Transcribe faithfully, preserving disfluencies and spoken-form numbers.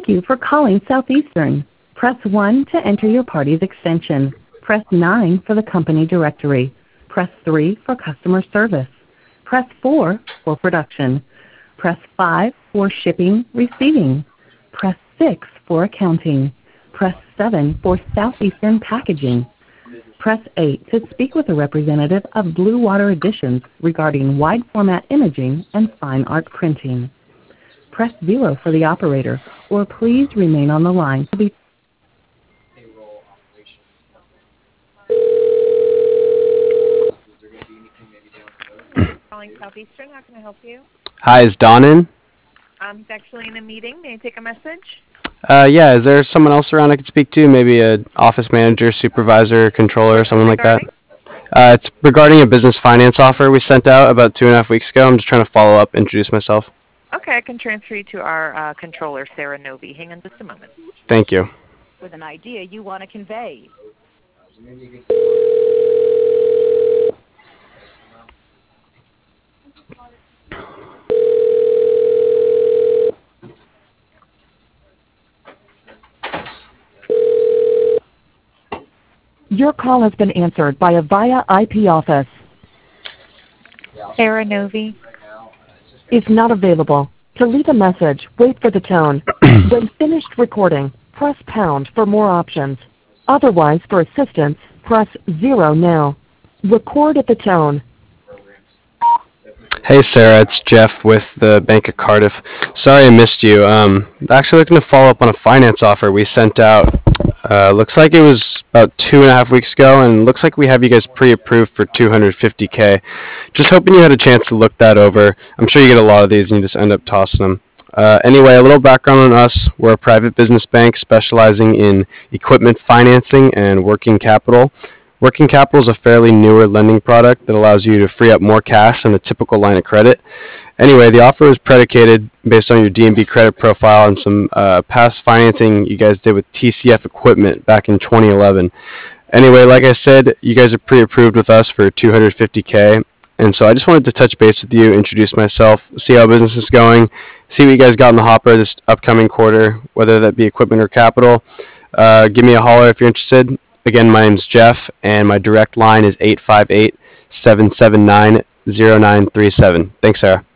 Thank you for calling Southeastern. Press one to enter your party's extension. Press nine for the company directory. Press three for customer service. Press four for production. Press five for shipping, receiving. Press six for accounting. Press seven for Southeastern packaging. Press eight to speak with a representative of Blue Water Editions regarding wide format imaging and fine art printing. Press zero for the operator, or please remain on the line to be. Calling Southeastern, how can I help you? Hi, is Don in? Um, he's actually in a meeting. May I take a message? Uh, yeah, is there someone else around I could speak to? Maybe an office manager, supervisor, controller, or something like that? Regarding? Uh, it's regarding a business finance offer we sent out about two and a half weeks ago. I'm just trying to follow up, introduce myself. Okay, I can transfer you to our uh, controller, Sarah Novi. Hang on just a moment. Thank you. With an idea you want to convey. Your call has been answered by a via I P office. Sarah Novi. Is not available. To leave a message, wait for the tone. When finished recording, press pound for more options. Otherwise, for assistance, press zero now. Record at the tone. Hey, Sarah, it's Jeff with the Bank of Cardiff. Sorry I missed you. Um, actually looking to follow up on a finance offer we sent out. Uh, looks like it was about two and a half weeks ago, and looks like we have you guys pre-approved for two hundred fifty K. Just hoping you had a chance to look that over. I'm sure you get a lot of these and you just end up tossing them. Uh, anyway, a little background on us. We're a private business bank specializing in equipment financing and working capital. Working capital is a fairly newer lending product that allows you to free up more cash than a typical line of credit. Anyway, the offer is predicated based on your D and B credit profile and some uh, past financing you guys did with T C F Equipment back in twenty eleven. Anyway, like I said, you guys are pre-approved with us for two hundred fifty K. And so I just wanted to touch base with you, introduce myself, see how business is going, see what you guys got in the hopper this upcoming quarter, whether that be equipment or capital. Uh, give me a holler if you're interested. Again, my name's Jeff, and my direct line is eight five eight, seven seven nine, zero nine three seven. Thanks, Sarah.